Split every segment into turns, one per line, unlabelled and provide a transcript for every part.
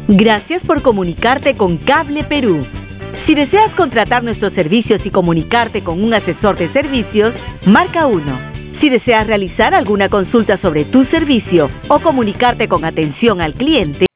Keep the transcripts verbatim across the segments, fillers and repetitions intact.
Gracias por comunicarte con Cable Perú. Si deseas contratar nuestros servicios y comunicarte con un asesor de servicios, marca uno. Si deseas realizar alguna consulta sobre tu servicio o comunicarte con atención al cliente,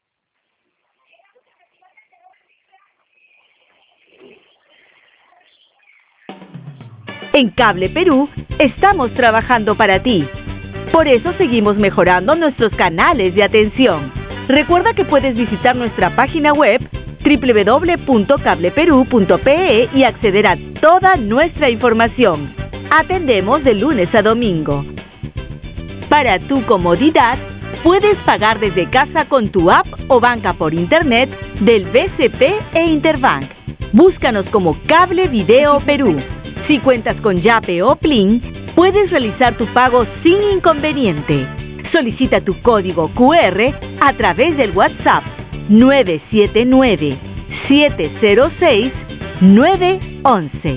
en Cable Perú estamos trabajando para ti. Por eso seguimos mejorando nuestros canales de atención. Recuerda que puedes visitar nuestra página web doble u doble u doble u punto cable perú punto pe e y acceder a toda nuestra información. Atendemos de lunes a domingo. Para tu comodidad, puedes pagar desde casa con tu app o banca por internet del B C P e Interbank. Búscanos como Cable Video Perú. Si cuentas con Yape o Plin, puedes realizar tu pago sin inconveniente. Solicita tu código cu erre a través del WhatsApp nueve siete nueve, siete cero seis, nueve once.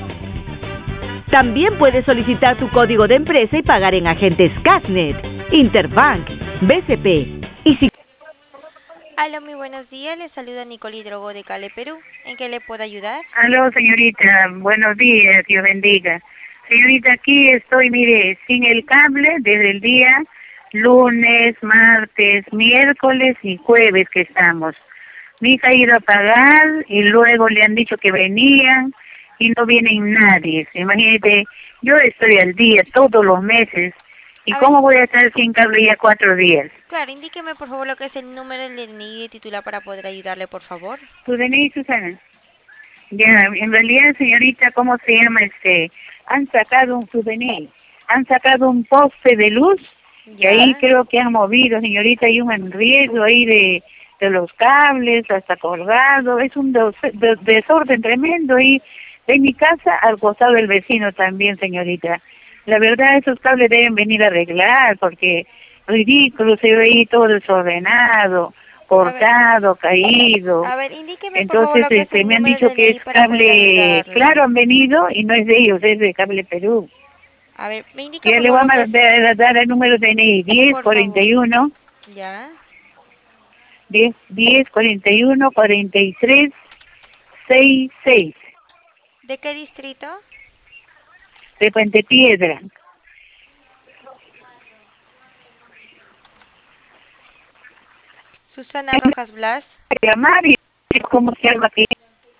También puedes solicitar tu código de empresa y pagar en agentes Casnet, Interbank, B C P. Y si...
Aló, muy buenos días. Les saluda Nicole Drogo de Cable Perú. ¿En qué le puedo ayudar?
Aló, señorita. Buenos días. Dios bendiga. Señorita, aquí estoy, mire, sin el cable desde el día lunes, martes, miércoles y jueves que estamos. Mi hija ha ido a pagar y luego le han dicho que venían y no vienen nadie. Imagínate, yo estoy al día todos los meses. ¿Y
A
cómo
ver.
voy a estar sin cable ya cuatro días?
Claro, indíqueme por favor lo que es el número del D N I de titular para poder ayudarle, por favor.
¿Tu D N I, Susana? Ya, en realidad, señorita, ¿cómo se llama este? Han sacado un su D N I, han sacado un poste de luz y
Ya.
ahí creo que han movido, señorita, hay un enriesgo ahí de, de los cables hasta colgado, es un des- de- desorden tremendo y en mi casa al costado del vecino también, señorita. La verdad, esos cables deben venir a arreglar porque ridículo, se ve ahí todo desordenado, cortado, caído.
A ver, indíqueme por favor
Entonces,
lo que es
este,
el
me han
número
dicho
del
que
D N I
es
para poder
cable,
ayudarle.
claro, han venido y no es de ellos, es de Cable Perú.
A ver, me indica
Ya
por
le voy a
favor lo que
mandar- dar el número de D N I, diez
Por
cuarenta y uno,
es... Ya.
diez, diez cuarenta y uno, cuarenta y tres, sesenta y seis,
¿De qué distrito?
de Puente Piedra.
Susana Rojas Blas.
Llamar y cómo se llama aquí.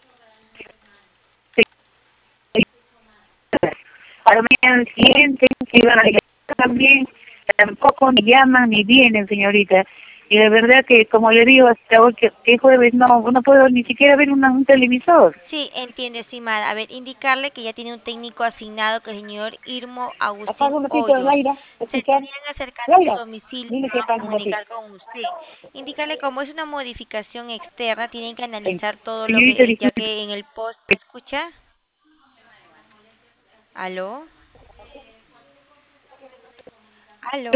Para mañana siguiente, que iban a llegar también, tampoco ni llaman ni vienen, señorita. Y de verdad que, como le digo, hasta hoy que, que jueves no no puedo ni siquiera ver una, un televisor.
Sí, entiende, estimada. A ver, indicarle que ya tiene un técnico asignado, que es el señor Irmo Agustín
Apaga un ratito,
Hoyos.
Laira,
Se
escuchar.
estarían acercando a su
Laira,
domicilio
dile que
para
apague un ratito.
comunicar con usted. Indicarle como es una modificación externa, tienen que
Sí.
analizar todo lo
Señorita,
que, ya
disculpe.
que en el post, ¿me escucha? ¿Aló? ¿Aló?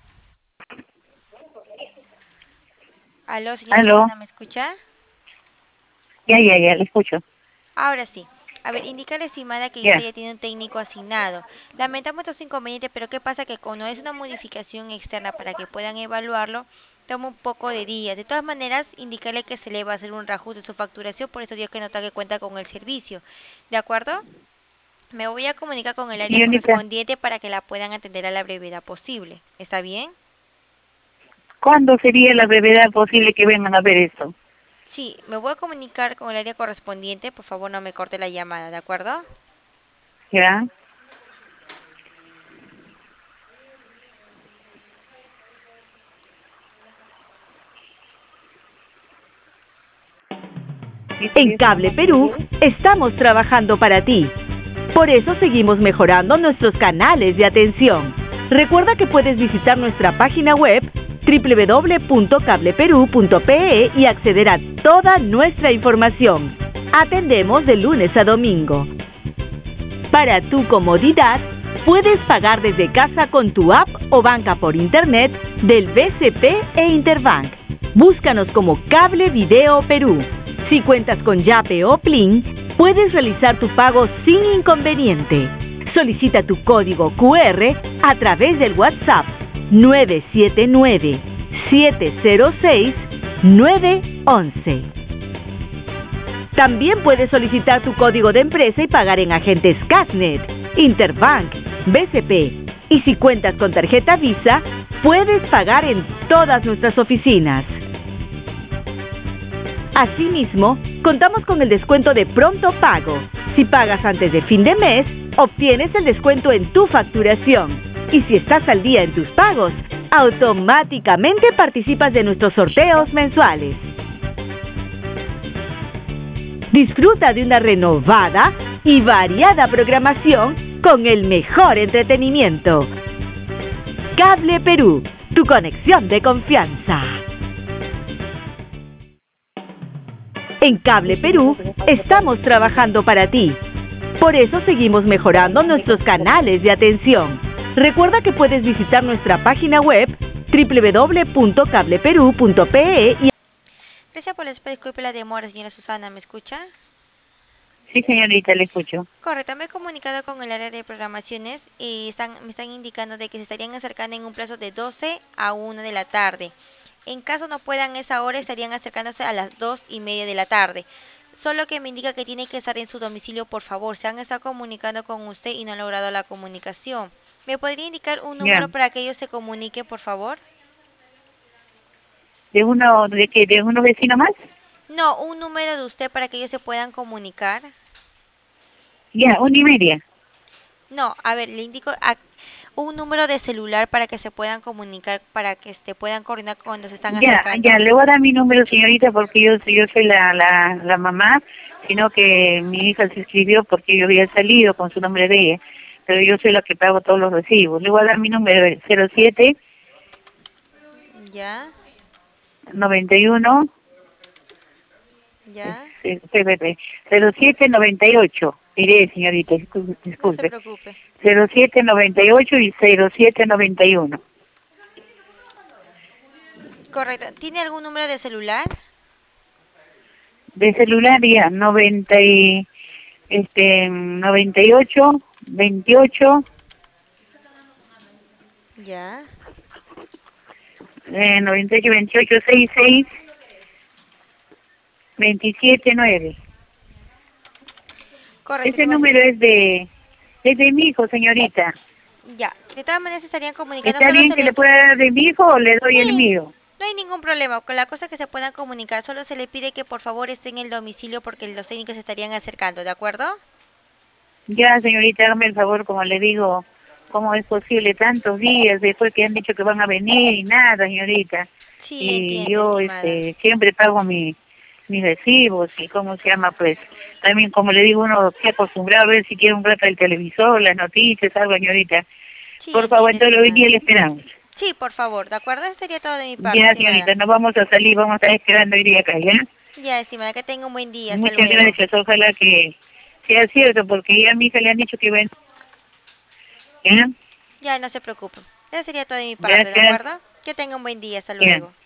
¿Aló, señora
Aló.
Susana, me escucha?
Ya, ya, ya, le escucho.
Ahora sí. A ver, indícale, estimada, que
Ya.
usted ya tiene un técnico asignado. Lamentamos estos inconvenientes, pero ¿qué pasa? Que cuando es una modificación externa para que puedan evaluarlo, toma un poco de días. De todas maneras, indicarle que se le va a hacer un reajuste de su facturación por estos días que nota que cuenta con el servicio. ¿De acuerdo? Me voy a comunicar con el área
Señorita,
correspondiente para que la puedan atender a la brevedad posible. ¿Está bien?
¿cuándo sería la brevedad posible que vengan a ver esto?
Sí, me voy a comunicar con el área correspondiente. Por favor, no me corte la llamada, ¿de acuerdo?
¿Ya?
En Cable Perú estamos trabajando para ti. Por eso seguimos mejorando nuestros canales de atención. Recuerda que puedes visitar nuestra página web doble u doble u doble u punto cable perú punto pe e y acceder a toda nuestra información. Atendemos de lunes a domingo. Para tu comodidad, puedes pagar desde casa con tu app o banca por internet del B C P e Interbank. Búscanos como Cable Video Perú. Si cuentas con Yape o Plin, puedes realizar tu pago sin inconveniente. Solicita tu código cu erre a través del WhatsApp nueve siete nueve, siete cero seis, nueve once. También puedes solicitar tu código de empresa y pagar en agentes Casnet, Interbank, B C P. Y si cuentas con tarjeta Visa, puedes pagar en todas nuestras oficinas. Asimismo, contamos con el descuento de pronto pago. Si pagas antes de fin de mes, obtienes el descuento en tu facturación. Y si estás al día en tus pagos, automáticamente participas de nuestros sorteos mensuales. Disfruta de una renovada y variada programación con el mejor entretenimiento. Cable Perú, tu conexión de confianza. En Cable Perú estamos trabajando para ti. Por eso seguimos mejorando nuestros canales de atención. Recuerda que puedes visitar nuestra página web doble u doble u doble u punto cable perú punto pe e y...
Gracias por la espera, disculpe la demora, señora Susana, ¿me escucha?
Sí, señorita, le escucho.
Correcto, me he comunicado con el área de programaciones y están, me están indicando de que se estarían acercando en un plazo de doce a una de la tarde. En caso no puedan esa hora, estarían acercándose a las dos y media de la tarde. Solo que me indica que tiene que estar en su domicilio, por favor. Se han estado comunicando con usted y no han logrado la comunicación. ¿Me podría indicar un número
Ya.
para que ellos se comuniquen, por favor?
¿De uno, de qué? ¿De unos vecinos más?
No, un número de usted para que ellos se puedan comunicar.
Ya, una y media.
No, a ver, le indico a- un número de celular para que se puedan comunicar, para que este, puedan coordinar cuando se están
Ya,
acercando.
ya, le voy a dar mi número, señorita, porque yo, yo soy la, la, la mamá, sino que mi hija se escribió porque yo había salido con su nombre de ella, pero yo soy la que pago todos los recibos. Le voy a dar mi número, cero siete
¿Ya?
noventa y uno,
¿Ya?
cero siete noventa y ocho. Mire, señorita, disculpe,
No se
disculpe.
preocupe.
cero siete noventa y ocho y cero siete noventa y uno.
Correcto. ¿Tiene algún número de celular?
De celular ya, noventa y, este, noventa y ocho, veintiocho,
¿Ya?
eh, noventa y ocho, veintiocho, sesenta y seis, veintisiete, nueve.
Correcto.
Ese
igual-
número es de, es de mi hijo, señorita.
Ya. De todas maneras se estarían comunicando.
¿Está
Solo
bien
se
que
le...
le pueda dar de mi hijo o le doy el
Sí,
mío?
no hay ningún problema. Con la cosa que se puedan comunicar, solo se le pide que por favor esté en el domicilio porque los técnicos se estarían acercando, ¿de acuerdo?
Ya, señorita, hágame el favor, como le digo, ¿cómo es posible tantos días después que han dicho que van a venir y nada, señorita?
Sí,
Y
entiendo,
yo
estimada.
este siempre pago mi, mis recibos y cómo se llama, pues también como le digo, uno se ha acostumbrado a ver si quiere un rato el televisor, las noticias, algo, señorita.
Sí,
Por favor,
entiendo,
entonces hoy día
estimada.
le esperamos.
Sí, por favor, ¿de acuerdo? Eso sería todo de mi parte,
Ya,
estimada.
señorita, nos vamos a salir, vamos a estar esperando hoy día acá, ¿ya?
Ya, estimada, que tenga un buen día. Hasta
Muchas
luego.
gracias, ojalá que sea cierto, porque ya a mi hija le han dicho que ven. ¿Ya?
Ya, no se preocupe. Eso sería todo de mi parte, ¿de
Gracias.
acuerdo? Que tenga un buen día. Hasta
Ya.
luego.